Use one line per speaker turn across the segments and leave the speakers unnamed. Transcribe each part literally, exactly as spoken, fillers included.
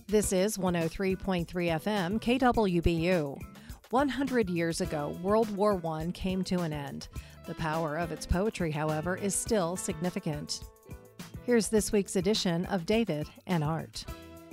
This is one oh three point three F M K W B U. one hundred years ago, World War One came to an end. The power of its poetry, however, is still significant. Here's this week's edition of David and Art.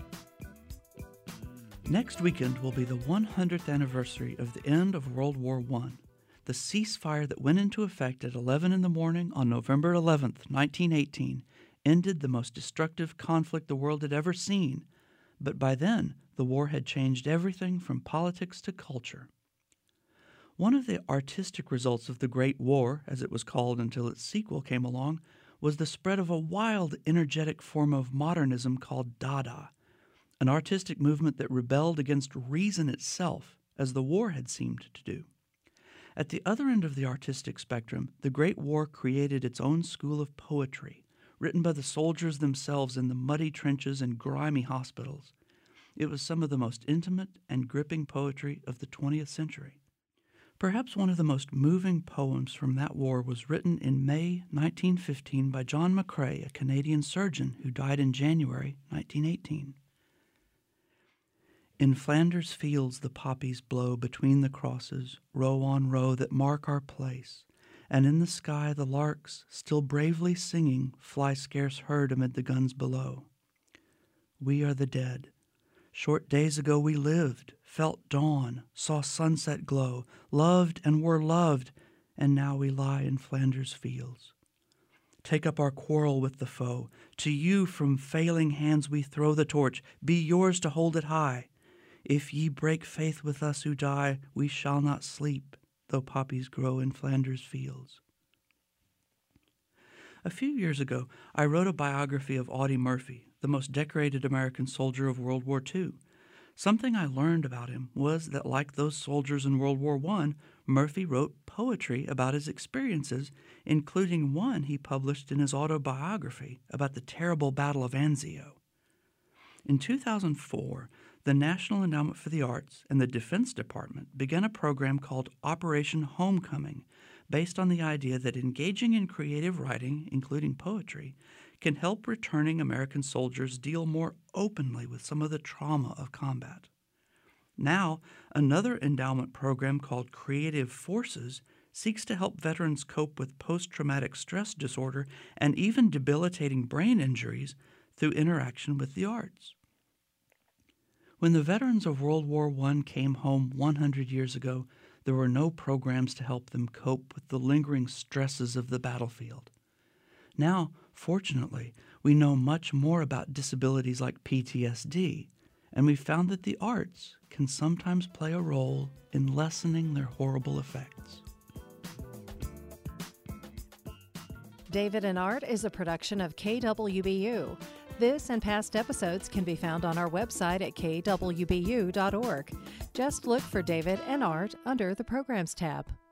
Next weekend will be the one hundredth anniversary of the end of World War One. The ceasefire that went into effect at eleven in the morning on November eleventh, nineteen eighteen, ended the most destructive conflict the world had ever seen. But by then, the war had changed everything from politics to culture. One of the artistic results of the Great War, as it was called until its sequel came along, was the spread of a wild, energetic form of modernism called Dada, an artistic movement that rebelled against reason itself, as the war had seemed to do. At the other end of the artistic spectrum, the Great War created its own school of poetry, written by the soldiers themselves in the muddy trenches and grimy hospitals. It was some of the most intimate and gripping poetry of the twentieth century. Perhaps one of the most moving poems from that war was written in May nineteen fifteen by John McCrae, a Canadian surgeon who died in January nineteen eighteen. In Flanders fields the poppies blow between the crosses, row on row that mark our place, and in the sky the larks, still bravely singing, fly scarce heard amid the guns below. We are the dead. Short days ago we lived, felt dawn, saw sunset glow, loved and were loved, and now we lie in Flanders fields. Take up our quarrel with the foe. To you from failing hands we throw the torch. Be yours to hold it high. If ye break faith with us who die, we shall not sleep, though poppies grow in Flanders fields. A few years ago, I wrote a biography of Audie Murphy, the most decorated American soldier of World War Two. Something I learned about him was that, like those soldiers in World War One, Murphy wrote poetry about his experiences, including one he published in his autobiography about the terrible Battle of Anzio. In two thousand four, the National Endowment for the Arts and the Defense Department began a program called Operation Homecoming, based on the idea that engaging in creative writing, including poetry, can help returning American soldiers deal more openly with some of the trauma of combat. Now, another endowment program called Creative Forces seeks to help veterans cope with post-traumatic stress disorder and even debilitating brain injuries through interaction with the arts. When the veterans of World War One came home one hundred years ago, there were no programs to help them cope with the lingering stresses of the battlefield. Now, fortunately, we know much more about disabilities like P T S D, and we've found that the arts can sometimes play a role in lessening their horrible effects.
David and Art is a production of K W B U. This and past episodes can be found on our website at k w b u dot org. Just look for David and Art under the Programs tab.